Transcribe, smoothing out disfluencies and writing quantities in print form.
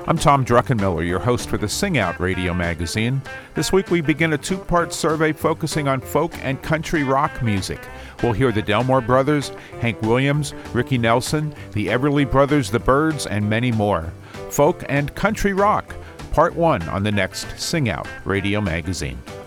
I'm Tom Druckenmiller, your host for the Sing Out radio magazine. This week we begin a two-part survey focusing on folk and country rock music. We'll hear the Delmore Brothers, Hank Williams, Ricky Nelson, the Everly Brothers, the Byrds, and many more. Folk and country rock, part 1 on the next Sing Out radio magazine.